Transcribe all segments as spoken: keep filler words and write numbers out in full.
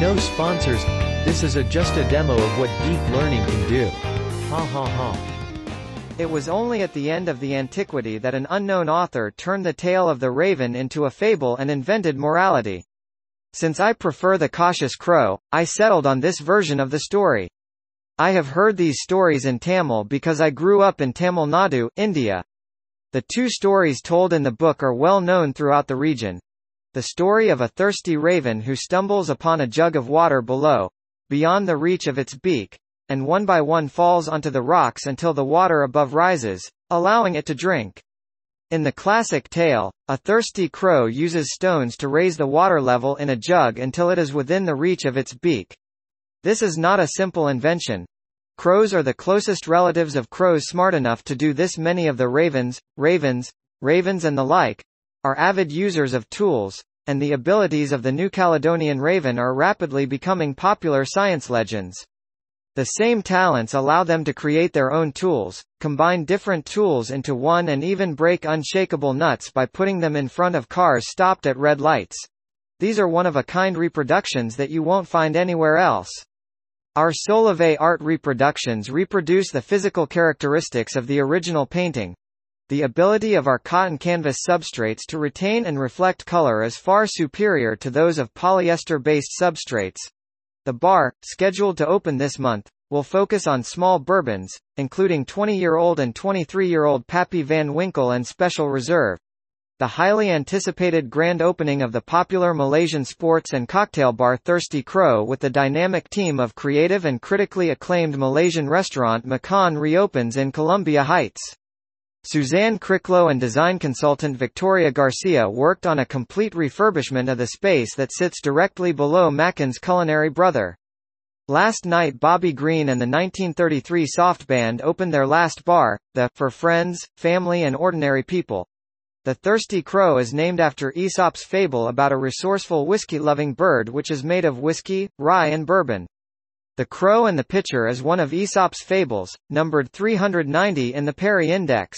No sponsors, this is a just a demo of what deep learning can do. Ha ha ha. It was only at the end of the antiquity that an unknown author turned the tale of the raven into a fable and invented morality. Since I prefer the cautious crow, I settled on this version of the story. I have heard these stories in Tamil because I grew up in Tamil Nadu, India. The two stories told in the book are well known throughout the region. The story of a thirsty raven who stumbles upon a jug of water below, beyond the reach of its beak, and one by one falls onto the rocks until the water above rises, allowing it to drink. In the classic tale, a thirsty crow uses stones to raise the water level in a jug until it is within the reach of its beak. This is not a simple invention. Crows are the closest relatives of crows smart enough to do this. Many of the ravens, ravens, ravens and the like, are avid users of tools, and the abilities of the New Caledonian raven are rapidly becoming popular science legends. The same talents allow them to create their own tools, combine different tools into one, and even break unshakable nuts by putting them in front of cars stopped at red lights. These are one-of-a-kind reproductions that you won't find anywhere else. Our Solovay art reproductions reproduce the physical characteristics of the original painting. The ability of our cotton canvas substrates to retain and reflect color is far superior to those of polyester-based substrates. The bar, scheduled to open this month, will focus on small bourbons, including twenty-year-old and twenty-three-year-old Pappy Van Winkle and Special Reserve. The highly anticipated grand opening of the popular Malaysian sports and cocktail bar Thirsty Crow with the dynamic team of creative and critically acclaimed Malaysian restaurant Makan reopens in Columbia Heights. Suzanne Cricklow and design consultant Victoria Garcia worked on a complete refurbishment of the space that sits directly below Makan's culinary brother. Last night Bobby Green and the nineteen thirty-three Soft Band opened their last bar, the For Friends, Family and Ordinary People. The Thirsty Crow is named after Aesop's fable about a resourceful whiskey-loving bird which is made of whiskey, rye and bourbon. The Crow and the Pitcher is one of Aesop's fables, numbered three hundred ninety in the Perry Index.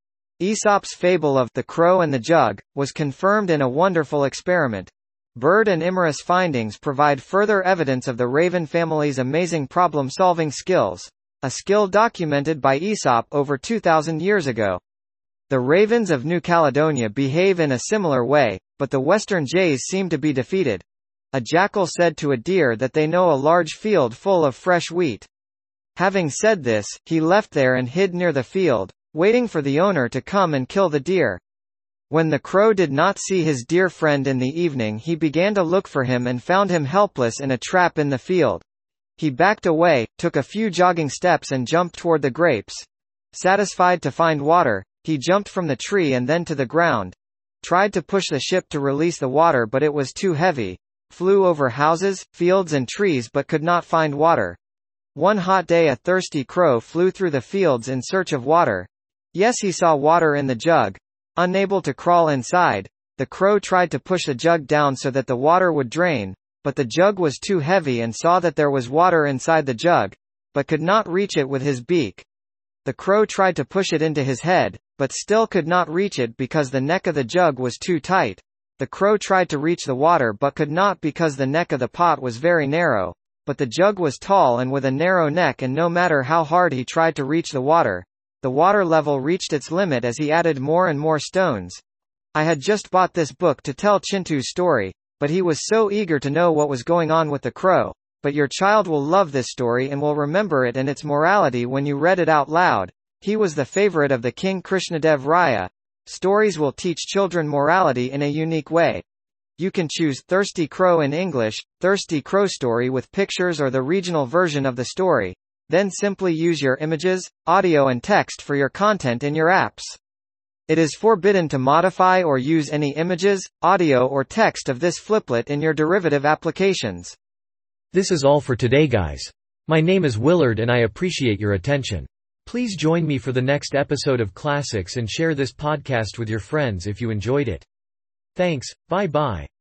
Aesop's fable of The Crow and the Jug was confirmed in a wonderful experiment. Bird and Imerus findings provide further evidence of the raven family's amazing problem-solving skills, a skill documented by Aesop over two thousand years ago. The ravens of New Caledonia behave in a similar way, but the western jays seem to be defeated. A jackal said to a deer that they know a large field full of fresh wheat. Having said this, he left there and hid near the field, waiting for the owner to come and kill the deer. When the crow did not see his dear friend in the evening, he began to look for him and found him helpless in a trap in the field. He backed away, took a few jogging steps and jumped toward the grapes. Satisfied to find water, he jumped from the tree and then to the ground. Tried to push the ship to release the water but it was too heavy. Flew over houses, fields and trees but could not find water. One hot day a thirsty crow flew through the fields in search of water. Yes, he saw water in the jug. Unable to crawl inside, the crow tried to push the jug down so that the water would drain, but the jug was too heavy and saw that there was water inside the jug, but could not reach it with his beak. The crow tried to push it into his head, but still could not reach it because the neck of the jug was too tight. The crow tried to reach the water but could not because the neck of the pot was very narrow, but the jug was tall and with a narrow neck, and no matter how hard he tried to reach the water, the water level reached its limit as he added more and more stones. I had just bought this book to tell Chintu's story, but he was so eager to know what was going on with the crow. But your child will love this story and will remember it and its morality when you read it out loud. He was the favorite of the King Krishnadev Raya. Stories will teach children morality in a unique way. You can choose Thirsty Crow in English, Thirsty Crow Story with pictures, or the regional version of the story. Then simply use your images, audio and text for your content in your apps. It is forbidden to modify or use any images, audio or text of this fliplet in your derivative applications. This is all for today, guys. My name is Willard and I appreciate your attention. Please join me for the next episode of Classics and share this podcast with your friends if you enjoyed it. Thanks, bye bye.